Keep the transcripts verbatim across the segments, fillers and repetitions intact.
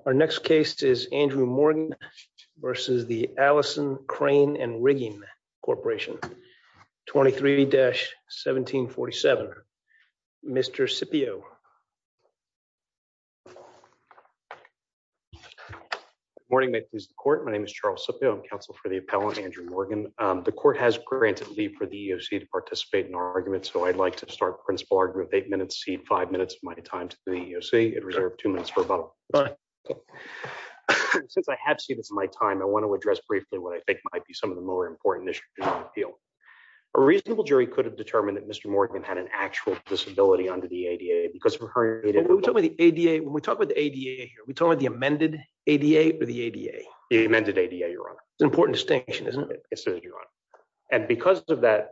Our next case is Andrew Morgan versus the Allison Crane and Rigging Corporation, twenty-three dash seventeen forty-seven. Mister Scipio. Good morning, may it please the court. My name is Charles Scipio. I'm counsel for the appellant Andrew Morgan. Um, the court has granted leave for the E E O C to participate in our argument, so I'd like to start principal argument with eight minutes, cede five minutes of my time to the E E O C, and reserve two minutes for rebuttal. Since I have ceded my time, I want to address briefly what I think might be some of the more important issues in the appeal. A reasonable jury could have determined that Mister Morgan had an actual disability under the A D A because of her. When we talk about the A D A, when we talk about the A D A here, we talking about the amended A D A or the A D A? The amended A D A, Your Honor. It's an important distinction, isn't it? Yes, it is, Your Honor. And because of that,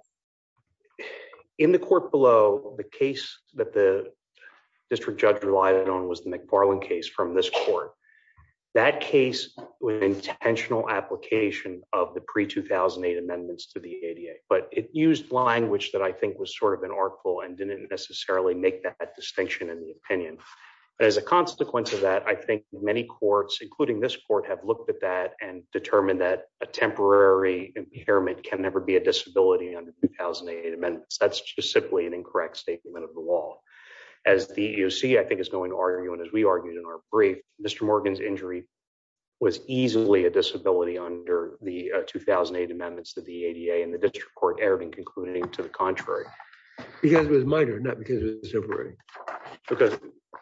in the court below, the case that the district judge relied on was the McFarland case from this court. That case was an intentional application of the pre two thousand eight amendments to the A D A, but it used language that I think was sort of inartful and didn't necessarily make that, that distinction in the opinion. As a consequence of that, I think many courts, including this court, have looked at that and determined that a temporary impairment can never be a disability under two thousand eight amendments. That's just simply an incorrect statement of the law. As the E E O C, I think, is going to argue, and as we argued in our brief, Mister Morgan's injury was easily a disability under the uh, two thousand eight amendments to the A D A, and the district court erred in concluding to the contrary. Because it was minor, not because it was temporary. Because,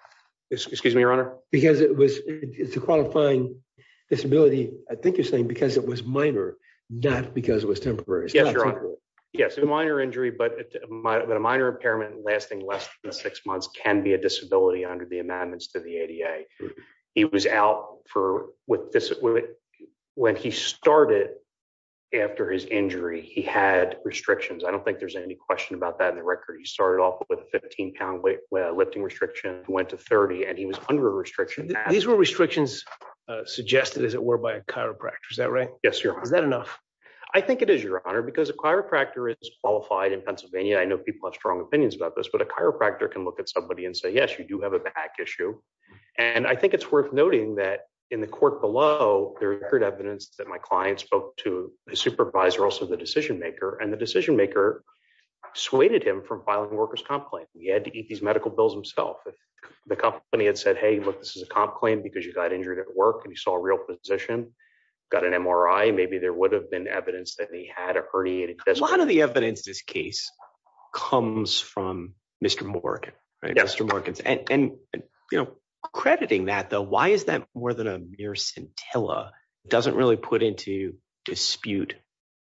excuse me, Your Honor? Because it was, it's a qualifying disability, I think you're saying because it was minor, not because it was temporary. It's yes, Your Honor. Yes, a minor injury, but a minor impairment lasting less than six months can be a disability under the amendments to the A D A. He was out for with this with, when he started after his injury. He had restrictions. I don't think there's any question about that in the record. He started off with a fifteen pound weight uh, lifting restriction, went to thirty, and he was under a restriction. These were restrictions uh, suggested, as it were, by a chiropractor. Is that right? Yes, Your Honor. Is that enough? I think it is, Your Honor, because a chiropractor is qualified in Pennsylvania. I know people have strong opinions about this, but a chiropractor can look at somebody and say, yes, you do have a back issue. And I think it's worth noting that in the court below, there's record evidence that my client spoke to his supervisor, also the decision maker, and the decision maker dissuaded him from filing a workers' comp claim. He had to eat these medical bills himself. If the company had said, hey, look, this is a comp claim because you got injured at work and you saw a real physician, got an M R I, maybe there would have been evidence that he had a herniated disc. A lot of the evidence in this case comes from Mister Morgan, right? Yes. Mister Morgan's, and, and, you know, crediting that though, why is that more than a mere scintilla? It doesn't really put into dispute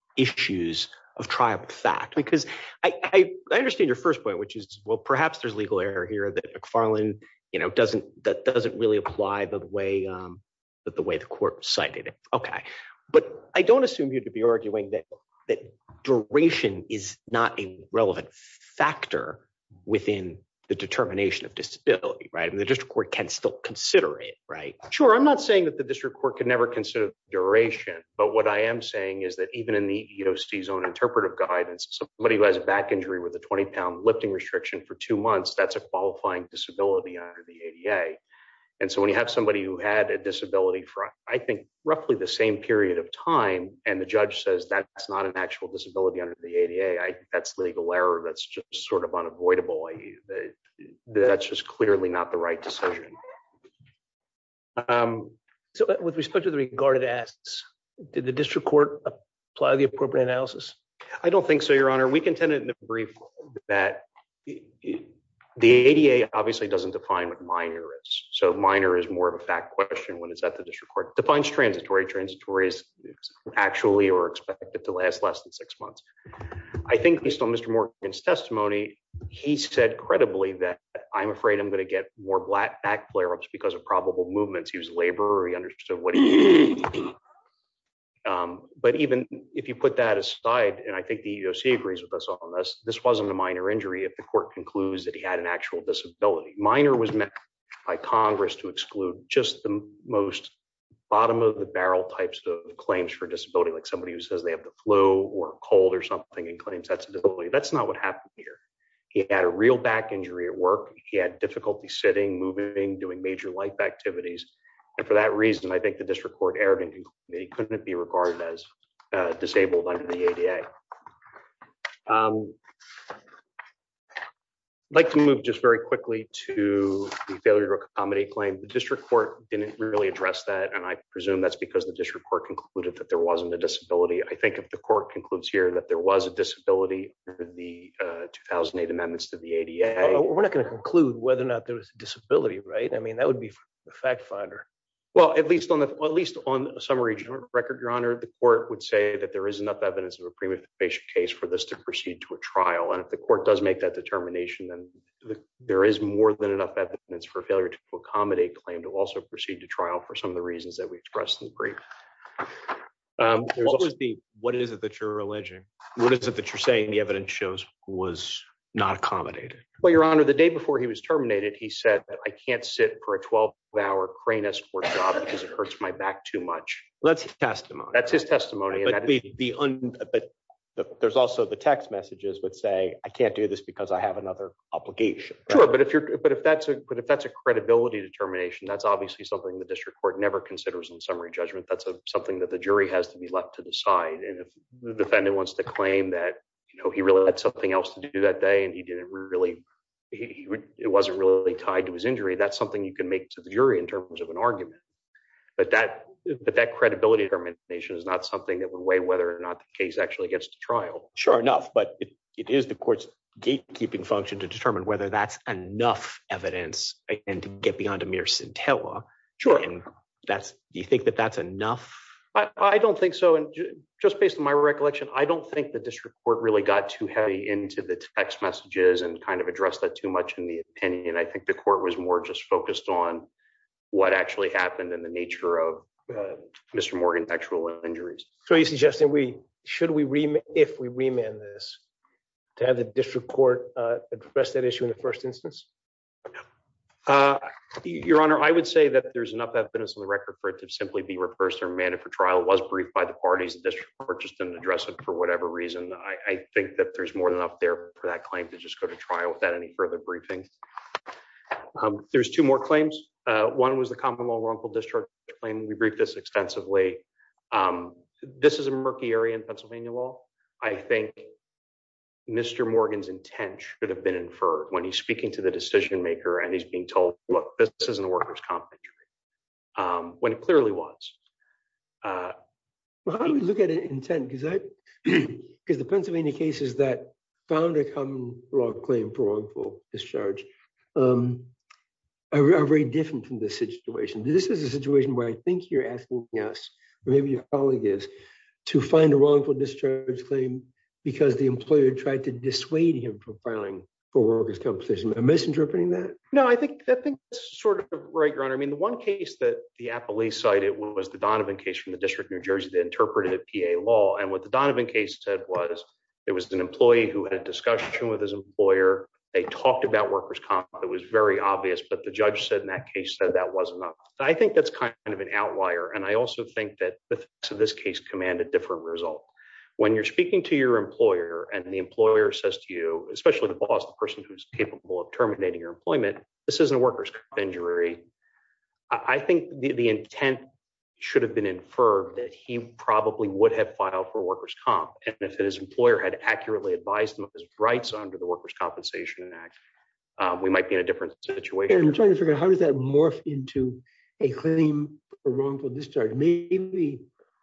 issues of triable fact, because I, I, I understand your first point, which is, well, perhaps there's legal error here that McFarland, you know, doesn't, that doesn't really apply the way, um, But the way the court cited it. Okay. But I don't assume you to be arguing that that duration is not a relevant factor within the determination of disability, right? I mean, the district court can still consider it, right? Sure. I'm not saying that the district court could never consider duration, but what I am saying is that even in the E E O C's own interpretive guidance, somebody who has a back injury with a twenty pound lifting restriction for two months, that's a qualifying disability under the A D A. And so when you have somebody who had a disability for, I think, roughly the same period of time, and the judge says that's not an actual disability under the A D A, I think that's legal error. That's just sort of unavoidable. I, that's just clearly not the right decision. Um, so with respect to the regarded as, did the district court apply the appropriate analysis? I don't think so, Your Honor. We contended in the brief that it, it, the A D A obviously doesn't define what minor is. So minor is more of a fact question when it's at the district court. It defines transitory. Transitory is actually or expected to last less than six months. I think based on Mister Morgan's testimony, he said credibly that I'm afraid I'm going to get more black back flare-ups because of probable movements. He was a laborer. He understood what he did. Um, but even if you put that aside, and I think the E E O C agrees with us on this, this wasn't a minor injury if the court concludes that he had an actual disability. Minor was meant by Congress to exclude just the most bottom of the barrel types of claims for disability, like somebody who says they have the flu or a cold or something and claims that's a disability. That's not what happened here. He had a real back injury at work. He had difficulty sitting, moving, doing major life activities. And for that reason, I think the district court erred in concluding that he couldn't be regarded as uh, disabled under the A D A. Um, I'd like to move just very quickly to the failure to accommodate claim. The district court didn't really address that, and I presume that's because the district court concluded that there wasn't a disability. I think if the court concludes here that there was a disability under the uh, two thousand eight amendments to the A D A. Uh, we're not going to conclude whether or not there was a disability, right? I mean, that would be for the fact finder. Well, at least on the well, at least on a summary record, Your Honor, the court would say that there is enough evidence of a prima facie case for this to proceed to a trial. And if the court does make that determination, then the, there is more than enough evidence for failure to accommodate claim to also proceed to trial for some of the reasons that we expressed in the brief. Um, what also, was the what is it that you're alleging? What is it that you're saying the evidence shows was not accommodated? Well, Your Honor, the day before he was terminated, he said that I can't sit for a twelve hour crane escort job because it hurts my back too much. Well, that's his testimony. That's his testimony. But, and that the, is, the un, but the, there's also the text messages would say, I can't do this because I have another obligation. Right? Sure, but if you're but if that's a but if that's a credibility determination, that's obviously something the district court never considers in summary judgment. That's a, something that the jury has to be left to decide. And if the defendant wants to claim that, you know, he really had something else to do that day and he didn't really He, he, it wasn't really tied to his injury, that's something you can make to the jury in terms of an argument. But that but that credibility determination is not something that would weigh whether or not the case actually gets to trial. Sure enough, but it, it is the court's gatekeeping function to determine whether that's enough evidence and to get beyond a mere scintilla. Sure. And that's, do you think that that's enough? I, I don't think so. And ju- just based on my recollection, I don't think the district court really got too heavy into the text messages and kind of addressed that too much in the opinion. I think the court was more just focused on what actually happened and the nature of uh, Mister Morgan's actual injuries. So are you suggesting we, should we, rem- if we remand this, to have the district court uh, address that issue in the first instance? Uh, Your Honor, I would say that there's enough evidence on the record for it to simply be reversed or remanded for trial. It was briefed by the parties. The district court just didn't address it for whatever reason. I, I think that there's more than enough there for that claim to just go to trial without any further briefing. Um, there's two more claims. Uh, one was the common law wrongful discharge claim. We briefed this extensively. Um, this is a murky area in Pennsylvania law. I think Mister Morgan's intent should have been inferred when he's speaking to the decision maker and he's being told, look, this isn't a workers' comp injury, um, when it clearly was. Uh, well, how do we look at it intent? Because I, because the Pennsylvania cases that found a common law claim for wrongful discharge um, are, are very different from this situation. This is a situation where I think you're asking us, or maybe your colleague is, to find a wrongful discharge claim because the employer tried to dissuade him from filing for workers' compensation. Am I misinterpreting that? No, I think I think that's sort of right, Your Honor. I mean, the one case that the appellee cited was the Donovan case from the District of New Jersey that interpreted P A law. And what the Donovan case said was there was an employee who had a discussion with his employer. They talked about workers' comp. It was very obvious, but the judge said in that case said that wasn't enough. I think that's kind of an outlier. And I also think that the facts of this case command a different result. When you're speaking to your employer and the employer says to you, especially the boss, the person who's capable of terminating your employment, this isn't a workers' comp injury. I think the, the intent should have been inferred that he probably would have filed for workers' comp. And if his employer had accurately advised him of his rights under the Workers' Compensation Act, um, we might be in a different situation. And I'm trying to figure out how does that morph into a claim for wrongful discharge? Maybe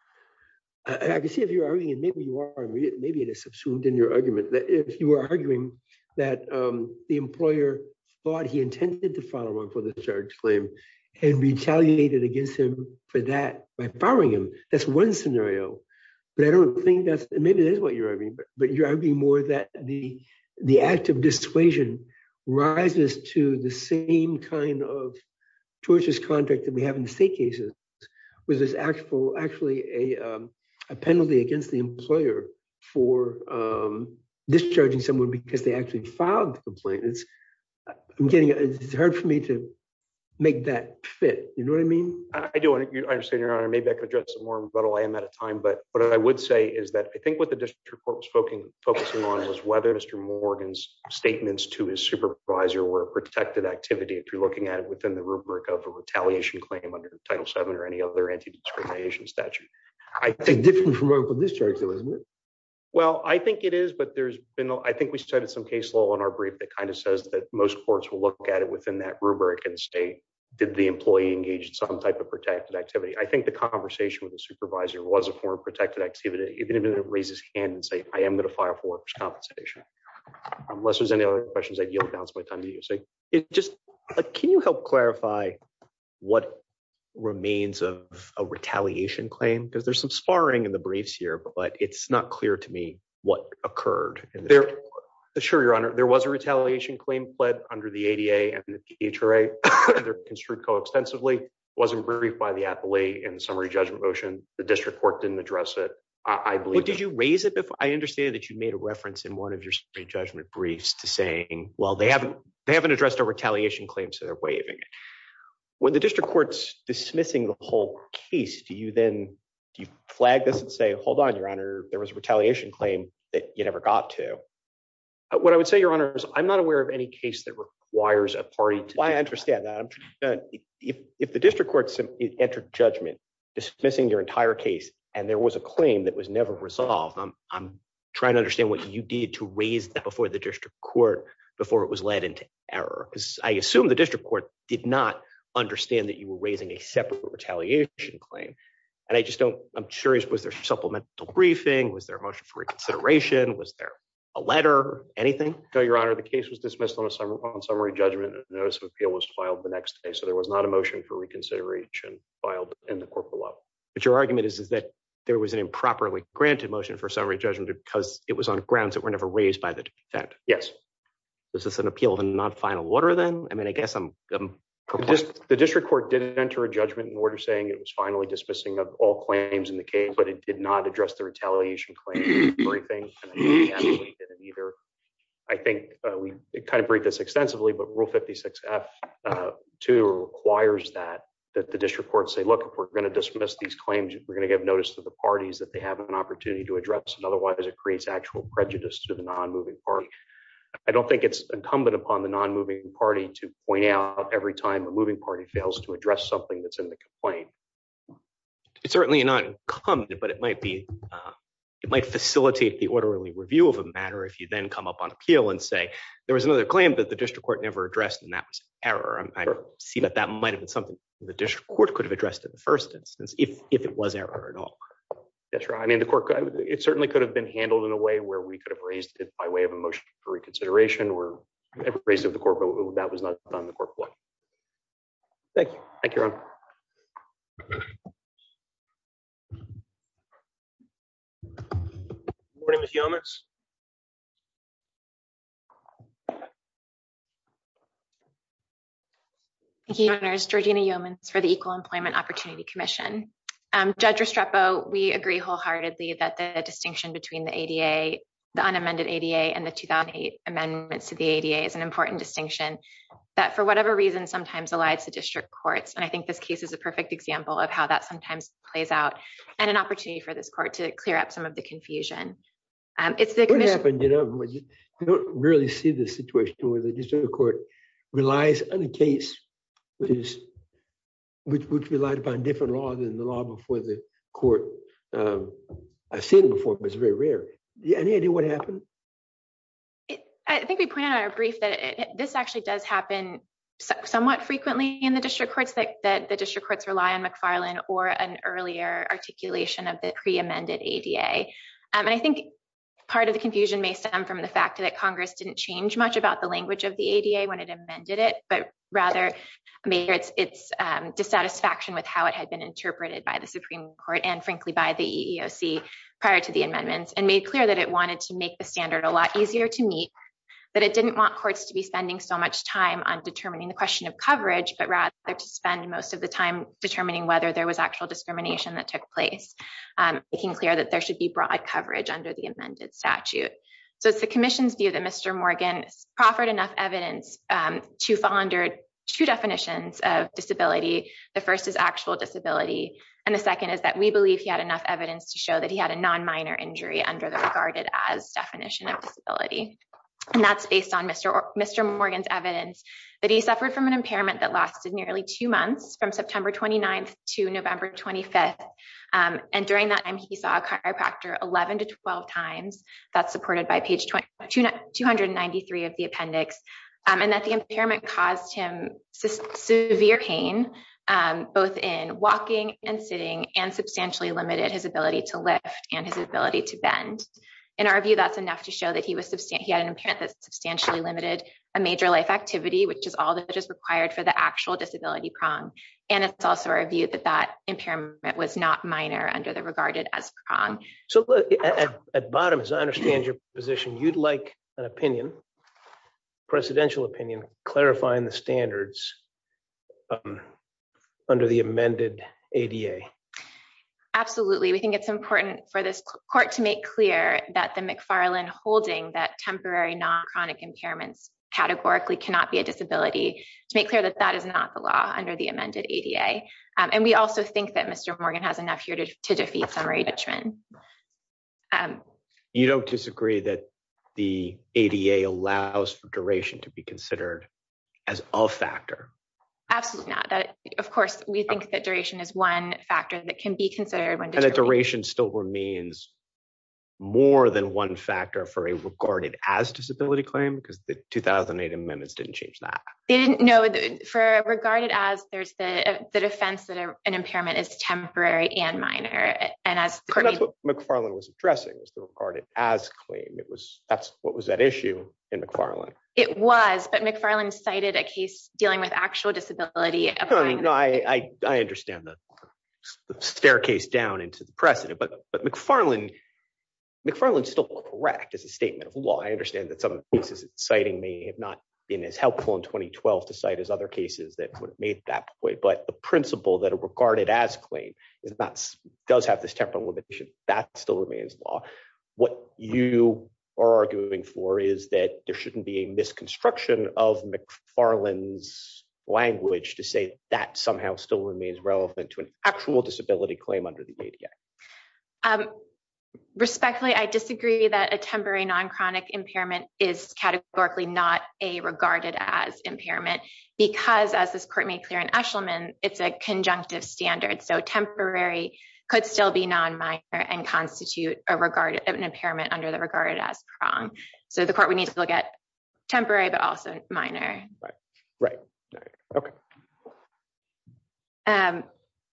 I, I can see if you're arguing, and maybe you are, maybe it is subsumed in your argument, that if you were arguing that um, the employer thought he intended to file a wrongful discharge claim and retaliated against him for that by firing him, that's one scenario. But I don't think that's, maybe that is what you're arguing, but, but you're arguing more that the the act of dissuasion rises to the same kind of tortious conduct that we have in the state cases, where there's actual, actually a um, a penalty against the employer for um, discharging someone because they actually filed the complaint. It's I'm getting it's hard for me to make that fit. You know what I mean? I do understand, Your Honor. Maybe I could address some more in rebuttal. I am out of time, but what I would say is that I think what the district court was focusing, focusing on was whether Mister Morgan's statements to his supervisor were a protected activity if you're looking at it within the rubric of a retaliation claim under Title seven or any other anti-discrimination statute. I think it's different from wrongful discharge, though, isn't it? Well, I think it is, but there's been, I think we cited some case law in our brief that kind of says that most courts will look at it within that rubric and say, did the employee engage in some type of protected activity? I think the conversation with the supervisor was a form of protected activity, even if it raise his hand and say, I am going to file for workers' compensation. Unless there's any other questions, I'd yield down to my time to you. See, it just, uh, can you help clarify what remains of a retaliation claim? Because there's some sparring in the briefs here, but it's not clear to me what occurred in there. Sure, Your Honor. There was a retaliation claim pled under the A D A and the P H R A. They're construed co-extensively. It wasn't briefed by the appellee in the summary judgment motion. The district court didn't address it. I, I believe. But did you raise it before? I understand that you made a reference in one of your summary judgment briefs to saying, well, they haven't they haven't addressed a retaliation claim, so they're waiving it. When the district court's dismissing the whole case, do you then do you flag this and say, hold on, Your Honor, there was a retaliation claim that you never got to? What I would say, Your Honor, is I'm not aware of any case that requires a party to. Well, I understand that. I'm, uh, if if the district court entered judgment dismissing your entire case and there was a claim that was never resolved, I'm I'm trying to understand what you did to raise that before the district court before it was led into error. Because I assume the district court did not understand that you were raising a separate retaliation claim. And I just don't, I'm curious, was there supplemental briefing? Was there a motion for reconsideration? Was there a letter, anything? No, Your Honor, the case was dismissed on a summary, on summary judgment and the notice of appeal was filed the next day. So there was not a motion for reconsideration filed in the corporate law. But your argument is, is that there was an improperly granted motion for summary judgment because it was on grounds that were never raised by the defendant. Yes. Was this an appeal of a non-final order then? I mean, I guess I'm, I'm The, the district court did enter a judgment in order saying it was finally dismissing of all claims in the case, but it did not address the retaliation claim briefing, and I think the appellate didn't either. I think uh, we kind of briefed this extensively, but Rule fifty-six F two requires that that the district court say, look, if we're going to dismiss these claims, we're going to give notice to the parties that they have an opportunity to address it. Otherwise, it creates actual prejudice to the non-moving party. I don't think it's incumbent upon the non-moving party to point out every time a moving party fails to address something that's in the complaint. It's certainly not incumbent, but it might be, uh, it might facilitate the orderly review of a matter if you then come up on appeal and say, there was another claim that the district court never addressed and that was error. I, I Sure. see that that might have been something the district court could have addressed in the first instance, if if it was error at all. That's right. I mean, the court, it certainly could have been handled in a way where we could have raised it by way of a motion for reconsideration or raised it with the court, but that was not done in the court below. Thank you. Thank you, Ron. Good morning, Miz Yeomans. Thank you, Your Honors. Georgina Yeomans for the Equal Employment Opportunity Commission. Um, Judge Restrepo, we agree wholeheartedly that the distinction between the A D A, the unamended A D A, and the two thousand eight amendments to the A D A is an important distinction that, for whatever reason, sometimes elides the district courts. And I think this case is a perfect example of how that sometimes plays out and an opportunity for this court to clear up some of the confusion. Um, it's the What commission. happened, you know, you don't really see the situation where the district court relies on a case which is which which relied upon different law than the law before the court. Um, I've seen it before, but it's very rare. Any idea what happened? It, I think we pointed out in our brief that it, it, this actually does happen so, somewhat frequently in the district courts, that, that the district courts rely on McFarland or an earlier articulation of the pre-amended A D A. Um, and I think part of the confusion may stem from the fact that Congress didn't change much about the language of the A D A when it amended it, but rather made its, its um, dissatisfaction with how it had been interpreted by the Supreme Court and, frankly, by the E E O C prior to the amendments, and made clear that it wanted to make the standard a lot easier to meet, that it didn't want courts to be spending so much time on determining the question of coverage, but rather to spend most of the time determining whether there was actual discrimination that took place, um, making clear that there should be broad coverage under the amended statute. So it's the commission's view that Mister Morgan proffered enough evidence um, to fall under two definitions of disability. The first is actual disability, and the second is that we believe he had enough evidence to show that he had a non-minor injury under the regarded as definition of disability. And that's based on Mister Or- Mister Morgan's evidence that he suffered from an impairment that lasted nearly two months, from September twenty-ninth to November twenty-fifth. Um, and during that time, he saw a chiropractor eleven to twelve times. That's supported by page two hundred ninety-three of the appendix. Um, and that the impairment caused him se- severe pain, um, both in walking and sitting, and substantially limited his ability to lift and his ability to bend. In our view, that's enough to show that he was substan- he had an impairment that substantially limited a major life activity, which is all that is required for the actual disability prong. And it's also our view that that impairment was not minor under the regarded as prong. So look, at, at bottom, as I understand your position, you'd like an opinion, presidential opinion, clarifying the standards um, under the amended A D A. Absolutely. We think it's important for this court to make clear that the McFarland holding that temporary non-chronic impairments categorically cannot be a disability, to make clear that that is not the law under the amended A D A. Um, and we also think that Mister Morgan has enough here to, to defeat summary judgment. Um, you don't disagree that the A D A allows for duration to be considered as a factor? Absolutely not. That, of course, we think that duration is one factor that can be considered when determining. And that duration still remains more than one factor for a regarded as disability claim, because the two thousand eight amendments didn't change that. They didn't know for regarded as there's the the defense that a, an impairment is temporary and minor. And as the that's what McFarland was addressing, was the regarded as claim. It was that's what was at issue in McFarland. It was, but McFarland cited a case dealing with actual disability. No, no, I, I I understand the, the staircase down into the precedent, but but McFarland. McFarland's still correct as a statement of law. I understand that some of the cases it's citing may have not been as helpful in twenty twelve to cite as other cases that would have made that point. But the principle that a regarded as claim is not does have this temporal limitation, that still remains law. What you are arguing for is that there shouldn't be a misconstruction of McFarland's language to say that somehow still remains relevant to an actual disability claim under the A D A. Um, Respectfully, I disagree that a temporary non-chronic impairment is categorically not a regarded as impairment, because as this court made clear in Eshelman, it's a conjunctive standard. So temporary could still be non-minor and constitute a regarded an impairment under the regarded as prong. So the court would need to look at temporary, but also minor. Right, right, right. Okay. Um,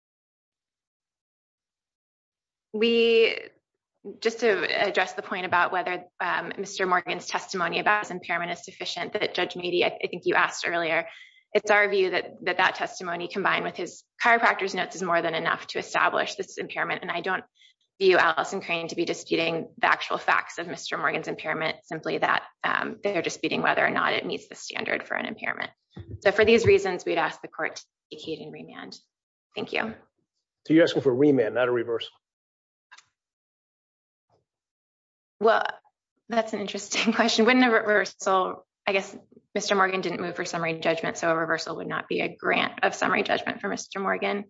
we... Just to address the point about whether um, Mister Morgan's testimony about his impairment is sufficient, that Judge Meady, I, I think you asked earlier, it's our view that, that that testimony combined with his chiropractor's notes is more than enough to establish this impairment. And I don't view Allison Crane to be disputing the actual facts of Mister Morgan's impairment, simply that um, they're disputing whether or not it meets the standard for an impairment. So for these reasons, we'd ask the court to vacate and remand. Thank you. So you're asking for remand, not a reversal? Well, that's an interesting question. Wouldn't a reversal, I guess Mister Morgan didn't move for summary judgment, so a reversal would not be a grant of summary judgment for Mister Morgan.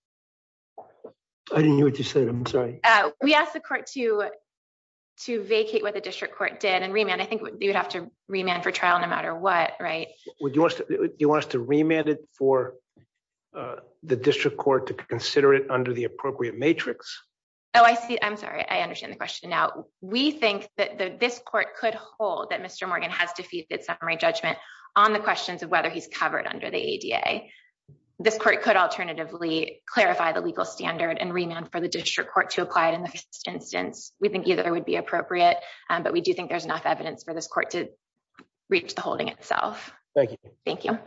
I didn't hear what you said. I'm sorry. Uh, we asked the court to to vacate what the district court did and remand. I think you would have to remand for trial no matter what, right? Would you want us to, do you want us to remand it for uh, the district court to consider it under the appropriate matrix? Oh, I see. I'm sorry. I understand the question now. We think that the, this court could hold that Mister Morgan has defeated summary judgment on the questions of whether he's covered under the A D A. This court could alternatively clarify the legal standard and remand for the district court to apply it in the first instance. We think either would be appropriate, um, but we do think there's enough evidence for this court to reach the holding itself. Thank you. Thank you.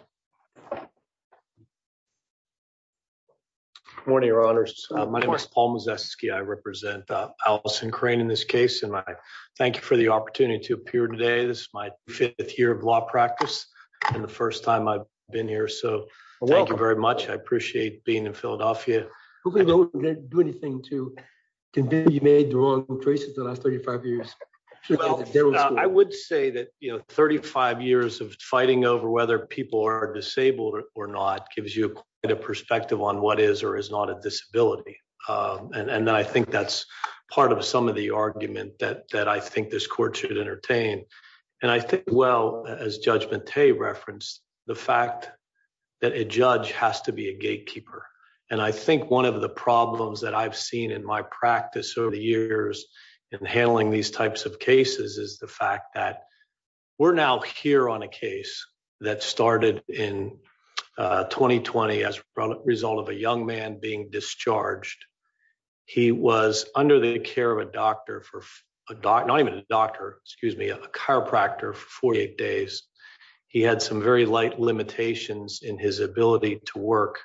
Good morning, Your Honors. Uh, my name is Paul Mazeski. I represent uh, Allison Crane in this case, and I thank you for the opportunity to appear today. This is my fifth year of law practice and the first time I've been here, so well, thank welcome. you very much. I appreciate being in Philadelphia. Hopefully, don't do anything to convince you made the wrong choices the last thirty-five years. Well, uh, I would say that, you know, thirty-five years of fighting over whether people are disabled or, or not gives you quite a perspective on what is or is not a disability. Um, and, and I think that's part of some of the argument that, that I think this court should entertain. And I think, well, as Judge Mattei referenced, the fact that a judge has to be a gatekeeper. And I think one of the problems that I've seen in my practice over the years in handling these types of cases is the fact that we're now here on a case that started in uh, twenty twenty as a result of a young man being discharged. He was under the care of a doctor for a doc, not even a doctor, excuse me, a chiropractor for forty-eight days. He had some very light limitations in his ability to work,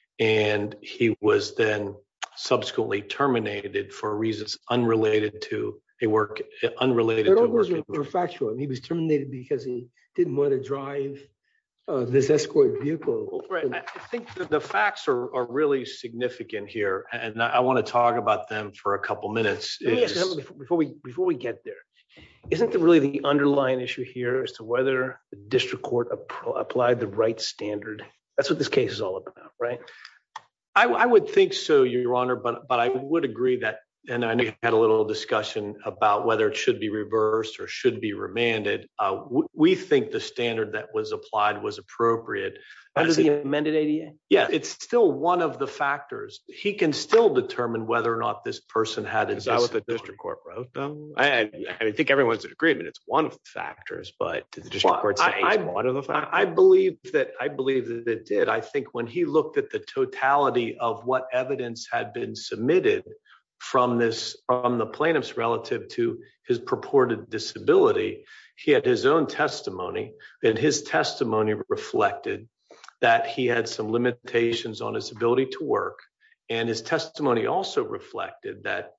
and he was then subsequently terminated for reasons unrelated to a work, unrelated but to all those work. were, were factual. He was terminated because he didn't want to drive uh, this escort vehicle. Right. I think that the facts are, are really significant here, and I want to talk about them for a couple minutes. Let me ask you before, before we before we get there. Isn't the really the underlying issue here as to whether the district court ap- applied the right standard? That's what this case is all about, right? I, I would think so, Your Honor, but but I would agree that, and I know you had a little discussion about whether it should be reversed or should be remanded. Uh, w- we think the standard that was applied was appropriate. Under the amended A D A? Yeah, it's still one of the factors. He can still determine whether or not this person had a Is that what the district court wrote, though? I, I think everyone's in agreement. It's one of the factors, but did the district Well, court say I- it's I- one of the factors? I believe that I believe that it did. I think when he looked at the totality of what evidence had been submitted from this from the plaintiffs relative to his purported disability, he had his own testimony, and his testimony reflected that he had some limitations on his ability to work. And his testimony also reflected that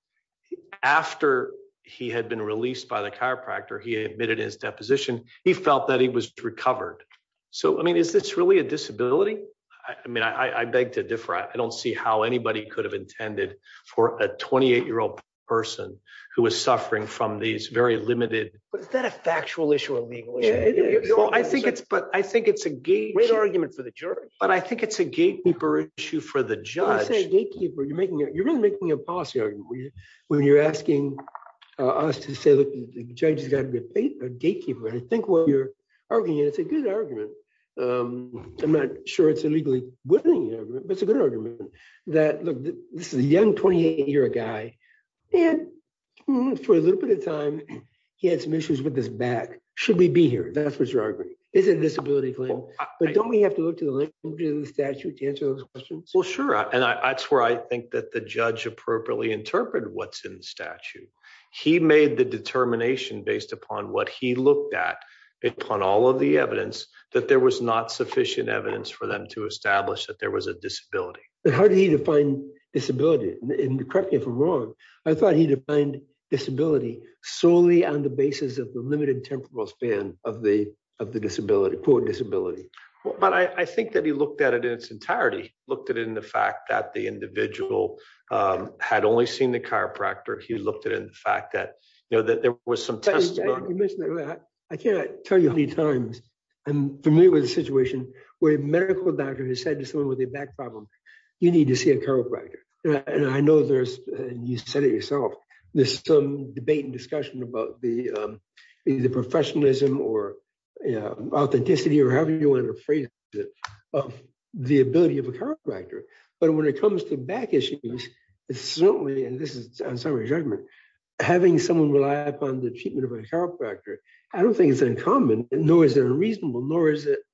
after he had been released by the chiropractor, he admitted in his deposition, he felt that he was recovered. So, I mean, is this really a disability? I, I mean, I, I beg to differ. I don't see how anybody could have intended for a twenty-eight-year-old person who was suffering from these very limited. But is that a factual issue or a legal issue? Yeah, it You're- is. you're Well, I arguing think it's it's, but I think it's a gate. a great argument for the jury. But I think it's a gatekeeper issue for the When you judge. say gatekeeper, you're making a, you're really making a policy argument when, you, when you're asking uh, us to say, look, the judge has got to be a gatekeeper. And I think what you're arguing, and it's a good argument. Um, I'm not sure it's a legally winning argument, but it's a good argument that, look, th- this is a young twenty-eight-year guy, and mm, for a little bit of time, he had some issues with his back. Should we be here? That's what you're arguing. Is it a disability claim? Well, I- But don't we have to look to the language of the statute to answer those questions? Well, sure. And I, that's where I think that the judge appropriately interpreted what's in the statute. He made the determination based upon what he looked at, based upon all of the evidence, that there was not sufficient evidence for them to establish that there was a disability. But how did he define disability? And, and correct me if I'm wrong. I thought he defined disability solely on the basis of the limited temporal span of the of the disability, quote, disability. Well, but I, I think that he looked at it in its entirety, looked at it in the fact that the individual um, had only seen the chiropractor. He looked at it in the fact that, you know, that there was some But I- testimony. You mentioned that. I cannot tell you how many times I'm familiar with a situation where a medical doctor has said to someone with a back problem, you need to see a chiropractor. And I, and I know there's, and you said it yourself, there's some debate and discussion about the um, either professionalism or uh, authenticity, or however you want to phrase it, of the ability of a chiropractor. But when it comes to back issues, it's certainly, and this is on summary judgment, having someone rely upon the treatment of a chiropractor, I don't think it's uncommon, nor is it unreasonable, nor is it,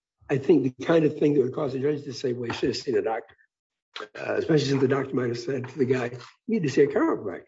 I think, the kind of thing that would cause a judge to say, well, you should have seen a doctor. Uh, especially since the doctor might have said to the guy, you need to see a chiropractor.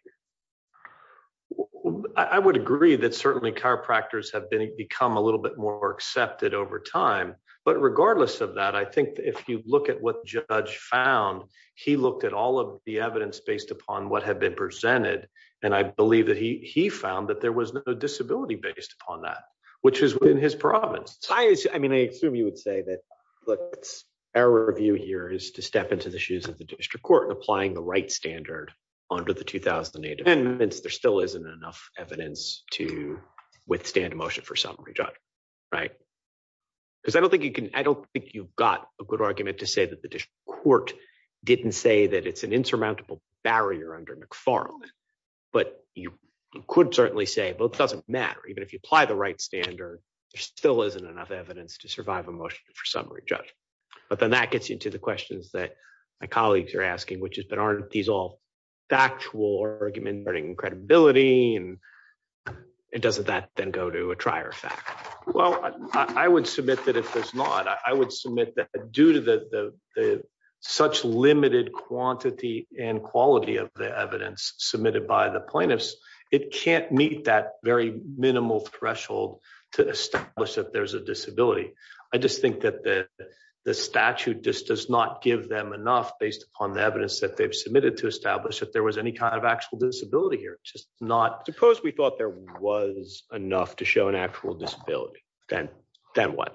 I I would agree that certainly chiropractors have been become a little bit more accepted over time. But regardless of that, I think that if you look at what the judge found, he looked at all of the evidence based upon what had been presented. And I believe that he he found that there was no disability based upon that, which is within his province. I, I mean, I assume you would say that, look, it's, our review here is to step into the shoes of the district court and applying the right standard under the two thousand eight amendments, there still isn't enough evidence to withstand a motion for summary judgment, right? Because I don't think you can, I don't think you've got a good argument to say that the district court didn't say that it's an insurmountable barrier under McFarland. But you, you could certainly say, well, it doesn't matter. Even if you apply the right standard, there still isn't enough evidence to survive a motion for summary judgment. But then that gets into the questions that my colleagues are asking, which is, but aren't these all factual arguments regarding credibility? And it doesn't that then go to a trier of fact? Well, I, I would submit that it does not. I, I would submit that due to the, the, the such limited quantity and quality of the evidence submitted by the plaintiffs, it can't meet that very minimal threshold to establish that there's a disability. I just think that the the statute just does not give them enough based upon the evidence that they've submitted to establish that there was any kind of actual disability here. It's just not. Suppose we thought there was enough to show an actual disability. Then, then what?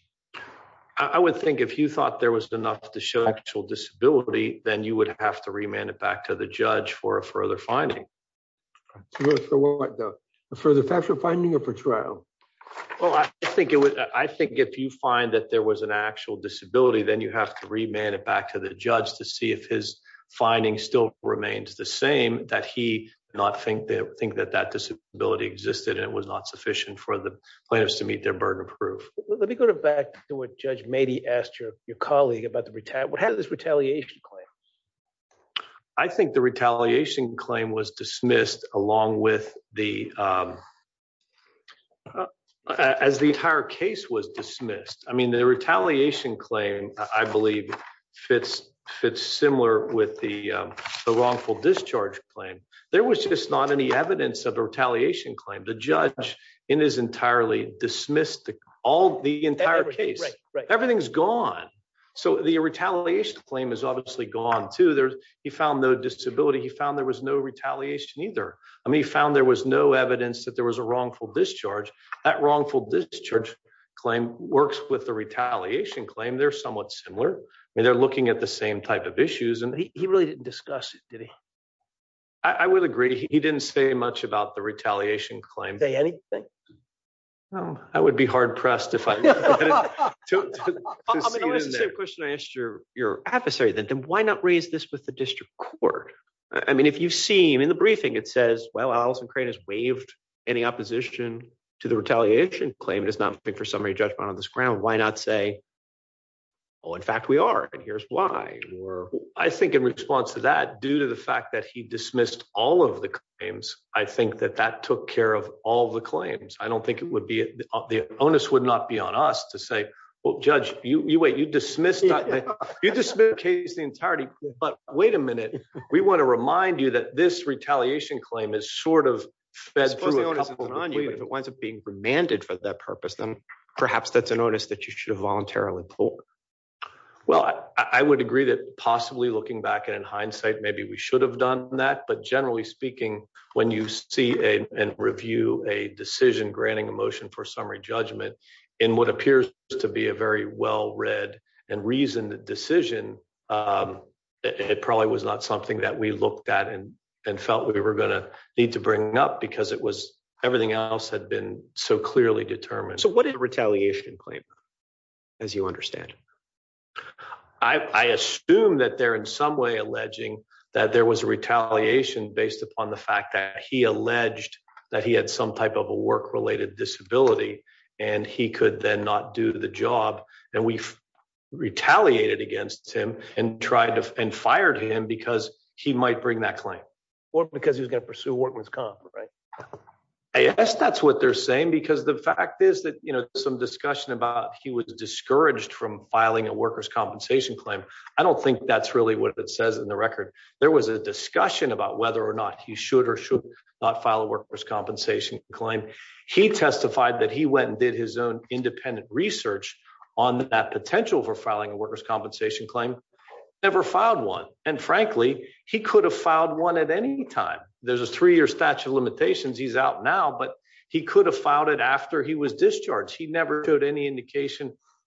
I would think if you thought there was enough to show actual disability, then you would have to remand it back to the judge for a further finding. For what, though? A further factual finding or for trial? Well, I think it would. I think if you find that there was an actual disability, then you have to remand it back to the judge to see if his finding still remains the same, that he not think that think that that disability existed and it was not sufficient for the plaintiffs to meet their burden of proof. Let me go to back to what Judge Mady asked your, your colleague about the reta- what happened to this retaliation claim? I think the retaliation claim was dismissed along with the um, uh, as the entire case was dismissed. I mean, the retaliation claim, I believe, fits fits similar with the um, the wrongful discharge claim. There was just not any evidence of a retaliation claim. The judge, in his entirely dismissed the, all the entire Everything, case. right, right. Everything's gone. So the retaliation claim is obviously gone too. There's he found no disability. He found there was no retaliation either. I mean, he found there was no evidence that there was a wrongful discharge. That wrongful discharge claim works with the retaliation claim. They're somewhat similar. I mean, they're looking at the same type of issues. And He, he really didn't discuss it, did he? I, I would agree. He didn't say much about the retaliation claim. Say anything? Um, I would be hard pressed if I looked at it to, to, to I mean, see I'll it ask in the there. same question I asked your, your adversary then. Then why not raise this with the district court? I mean, if you see in the briefing, it says, well, Allison Crane has waived any opposition to the retaliation claim. It is not moving for summary judgment on this ground. Why not say, oh, in fact, we are, and here's why? Or I think in response to that, due to the fact that he dismissed all of the claims, I think that that took care of all the claims. I don't think it would be, the onus would not be on us to say, well, Judge, you, you wait, you dismissed, yeah. you dismissed the case the entirety, but wait a minute. We want to remind you that this retaliation claim is sort of fed through a couple of on you, but if it winds up being remanded for that purpose, then perhaps that's an onus that you should have voluntarily pulled. Well, I, I would agree that possibly looking back and in hindsight, maybe we should have done that. But generally speaking, when you see a, and review a decision granting a motion for summary judgment in what appears to be a very well-read and reasoned decision, um, it, it probably was not something that we looked at and, and felt we were going to need to bring up because it was everything else had been so clearly determined. So what is a retaliation claim, as you understand? I, I assume that they're in some way alleging that there was a retaliation based upon the fact that he alleged that he had some type of a work-related disability and he could then not do the job. And we f- retaliated against him and tried to and fired him because he might bring that claim. Or because he was going to pursue workman's comp, right? I guess that's what they're saying, because the fact is that, you know, some discussion about he was discouraged from filing a workers' compensation claim. I don't think that's really what it says in the record. There was a discussion about whether or not he should or should not file a workers' compensation claim. He testified that he went and did his own independent research on that potential for filing a workers' compensation claim, never filed one. And frankly, he could have filed one at any time. There's a three-year statute of limitations. He's out now, but he could have filed it after he was discharged. He never showed any indication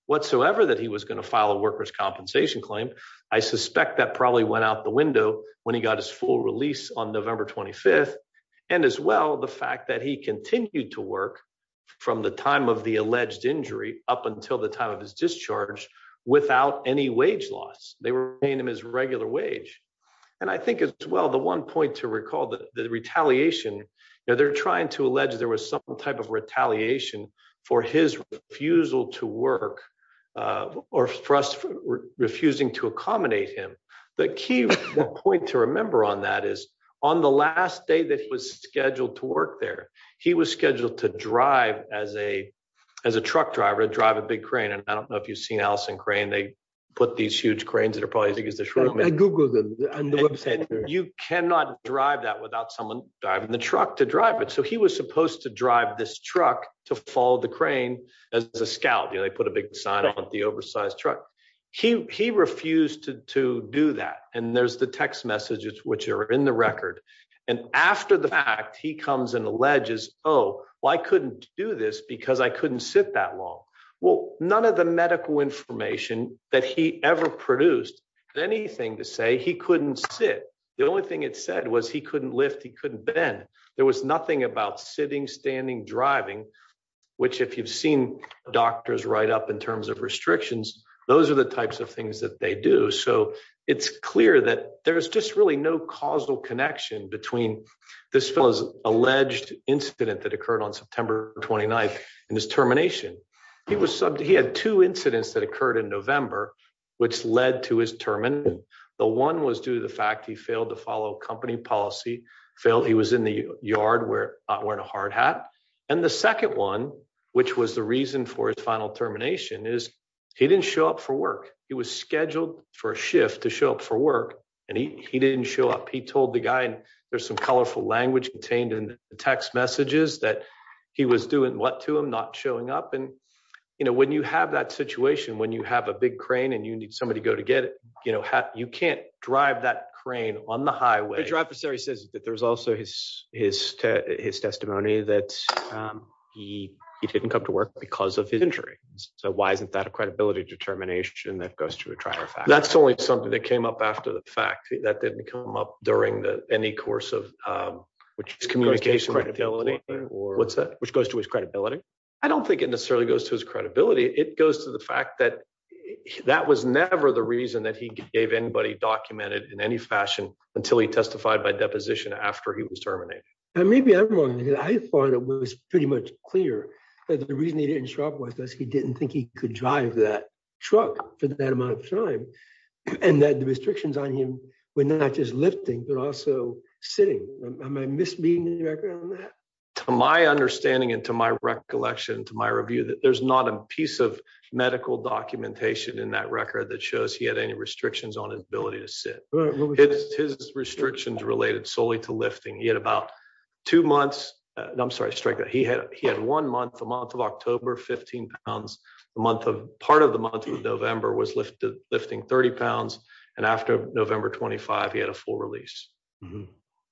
whatsoever that he was going to file a workers' compensation claim. I suspect that probably went out the window when he got his full release on November twenty-fifth. And as well, the fact that he continued to work from the time of the alleged injury up until the time of his discharge without any wage loss. They were paying him his regular wage. And I think as well, the one point to recall, that the retaliation, you know, they're trying to allege there was some type of retaliation for his refusal to work uh, or for us re- refusing to accommodate him. The key point to remember on that is on the last day that he was scheduled to work there, he was scheduled to drive as a as a truck driver, to drive a big crane. And I don't know if you've seen Allison Crane. They put these huge cranes that are probably as big as this room. I, I Googled them on the and, website. And you cannot drive that without someone driving the truck to drive it. So he was supposed to drive this truck to follow the crane as a scout. You know, they put a big sign on the oversized truck. He he refused to, to do that. And there's the text messages which are in the record. And after the fact, he comes and alleges, oh, well, I couldn't do this because I couldn't sit that long. Well, none of the medical information that he ever produced had anything to say he couldn't sit. The only thing it said was he couldn't lift, he couldn't bend. There was nothing about sitting, standing, driving, which if you've seen doctors write up in terms of restrictions, those are the types of things that they do. So it's clear that there's just really no causal connection between this fellow's alleged incident that occurred on September twenty-ninth and his termination. He was sub- he had two incidents that occurred in November, which led to his termination. The one was due to the fact he failed to follow company policy, failed he was in the yard where not wearing a hard hat. And the second one, which was the reason for his final termination, is he didn't show up for work. He was scheduled for a shift to show up for work, and he, he didn't show up. He told the guy, and there's some colorful language contained in the text messages, that he was doing what to him, not showing up. And, you know, when you have that situation, when you have a big crane and you need somebody to go to get it, you know, ha- you can't drive that crane on the highway. The adversary says that there's also his his te- his testimony that um, he he didn't come to work because of his injury. So why isn't that a credibility determination that goes to a trier of fact? That's only something that came up after the fact. That didn't come up during the any course of um, which is communication goes to his credibility, or what's that? Which goes to his credibility. I don't think it necessarily goes to his credibility. It goes to the fact that that was never the reason that he gave anybody documented in any fashion until he testified by deposition after he was terminated. And maybe I'm wrong, because I thought it was pretty much clear that the reason he didn't show up was because he didn't think he could drive that truck for that amount of time, and that the restrictions on him were not just lifting, but also sitting. Am I misreading the record on that? To my understanding and to my recollection, to my review, that there's not a piece of medical documentation in that record that shows he had any restrictions on his ability to sit. Right, his, his restrictions related solely to lifting. He had about two months. Uh, I'm sorry, strike that. He had he had one month, the month of October, fifteen pounds. The month of part of the month of November was lifted, lifting thirty pounds, and after November twenty-fifth, he had a full release. Mm-hmm.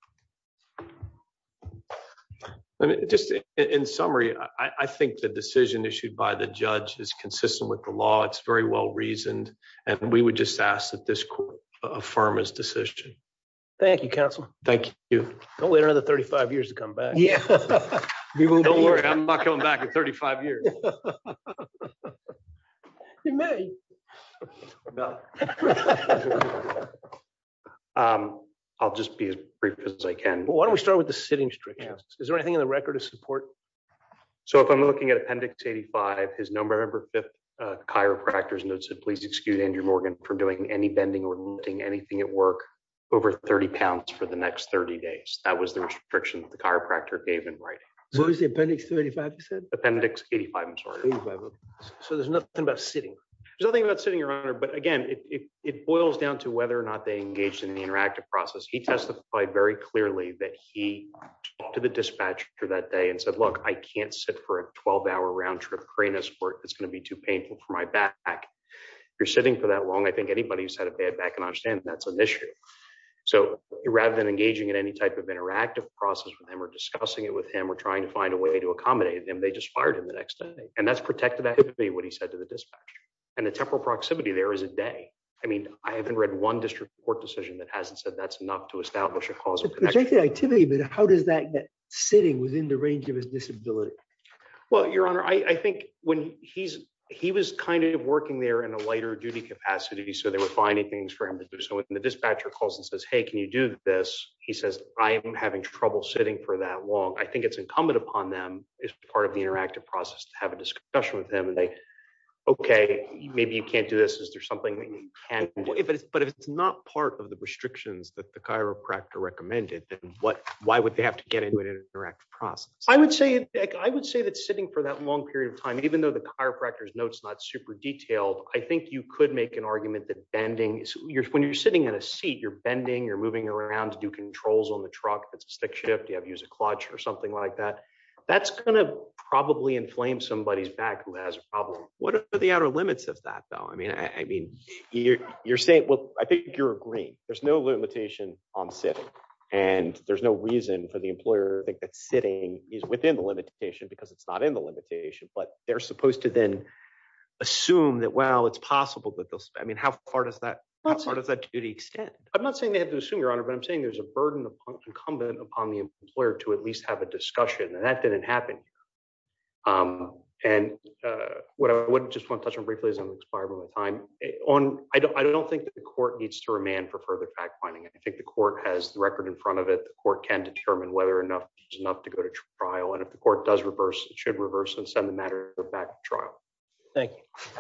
I mean, just in, in summary, I, I think the decision issued by the judge is consistent with the law. It's very well reasoned, and we would just ask that this court affirm his decision. Thank you, counsel. Thank you. Don't wait another thirty-five years to come back. Yeah. We will Don't be worry, here. I'm not coming back in thirty-five years. You may. No. Um, I'll just be as brief as I can. Well, why don't we start with the sitting restrictions? Is there anything in the record to support? So if I'm looking at Appendix eighty-five, his November fifth uh, chiropractor's note said, please excuse Andrew Morgan from doing any bending or lifting anything at work over thirty pounds for the next thirty days. That was the restriction that the chiropractor gave in writing. What was the appendix thirty-five, you said? Appendix eighty-five, I'm sorry. eighty-five. So there's nothing about sitting. There's nothing about sitting, Your Honor, but again, it, it, it boils down to whether or not they engaged in the interactive process. He testified very clearly that he talked to the dispatcher that day and said, look, I can't sit for a twelve hour round trip crane escort. It's going to be too painful for my back. If you're sitting for that long, I think anybody who's had a bad back can understand that's an issue. So rather than engaging in any type of interactive process with him or discussing it with him or trying to find a way to accommodate him, they just fired him the next day. And that's protected activity, what he said to the dispatcher. And the temporal proximity there is a day. I mean, I haven't read one district court decision that hasn't said that's enough to establish a causal connection. Protected activity, but how does that get sitting within the range of his disability? Well, Your Honor, I, I think when he's he was kind of working there in a lighter duty capacity, so they were finding things for him to do. So when the dispatcher calls and says, hey, can you do this? He says, I'm having trouble sitting for that long. I think it's incumbent upon them as part of the interactive process to have a discussion with him and they, okay, maybe you can't do this. Is there something that you can do? If it's, but if it's not part of the restrictions that the chiropractor recommended, then what? Why would they have to get into an interactive process? I would say, I would say that sitting for that long period of time, even though the chiropractor's note's not super detailed, I think you could make an argument that bending, you're, when you're sitting in a seat, you're bending, you're moving around to do controls on the truck. If it's a stick shift, you have to use a clutch or something like that. That's going to probably inflame somebody's back who has a problem. What are the outer limits of that, though? I mean, I, I mean, you're you're saying, well, I think you're agreeing. There's no limitation on sitting, and there's no reason for the employer to think that sitting is within the limitation because it's not in the limitation. But they're supposed to then assume that, well, it's possible that they'll. I mean, how far does that? How far does that duty extend? I'm not saying they have to assume, Your Honor, but I'm saying there's a burden upon, incumbent upon the employer to at least have a discussion, and that didn't happen here. Um, and uh, what I would just want to touch on briefly is I'm expired with my time. On, I don't, I don't think that the court needs to remand for further fact finding. I think the court has the record in front of it. The court can determine whether enough is enough to go to trial, and if the court does reverse, it should reverse and send the matter back to trial. Thank you.